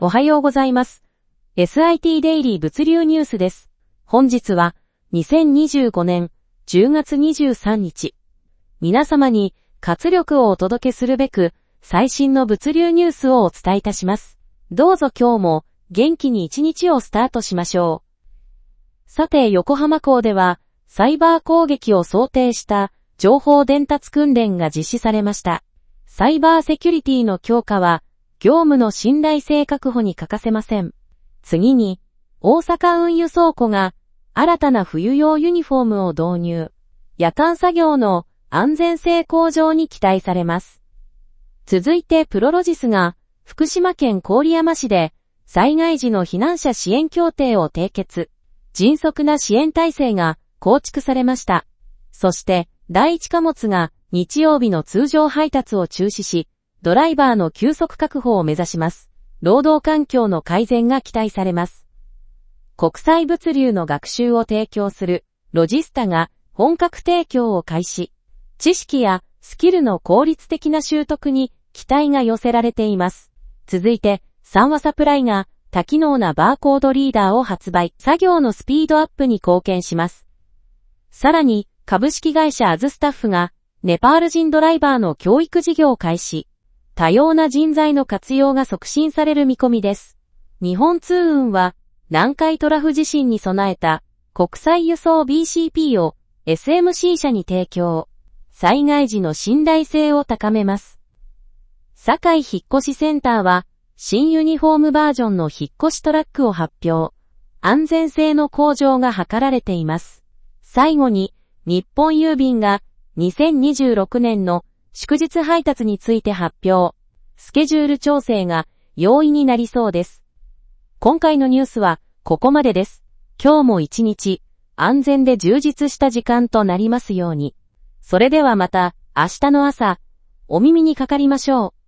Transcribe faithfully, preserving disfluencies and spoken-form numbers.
おはようございます。エスアイティー デイリー物流ニュースです。本日はにせんにじゅうごねんじゅうがつにじゅうさんにち。皆様に活力をお届けするべく最新の物流ニュースをお伝えいたします。どうぞ今日も元気に一日をスタートしましょう。さて横浜港ではサイバー攻撃を想定した情報伝達訓練が実施されました。サイバーセキュリティの強化は業務の信頼性確保に欠かせません。次に、大阪運輸倉庫が新たな冬用ユニフォームを導入。夜間作業の安全性向上に期待されます。続いてプロロジスが福島県郡山市で災害時の避難者支援協定を締結。迅速な支援体制が構築されました。そして第一貨物が日曜日の通常配達を中止し、ドライバーの休息確保を目指します。労働環境の改善が期待されます。国際物流の学習を提供するロジスタが本格提供を開始。知識やスキルの効率的な習得に期待が寄せられています。続いて、三和サプライが多機能なバーコードリーダーを発売。作業のスピードアップに貢献します。さらに、株式会社アズスタッフがネパール人ドライバーの教育事業を開始。多様な人材の活用が促進される見込みです。日本通運は南海トラフ地震に備えた国際輸送 ビーシーピー を エスエムシー 社に提供。災害時の信頼性を高めます。堺引越センターは新ユニフォームバージョンの引越しトラックを発表。安全性の向上が図られています。最後に日本郵便がにせんにじゅうろくねんの祝日配達について発表。スケジュール調整が容易になりそうです。今回のニュースはここまでです。今日も一日安全で充実した時間となりますように。それではまた明日の朝お耳にかかりましょう。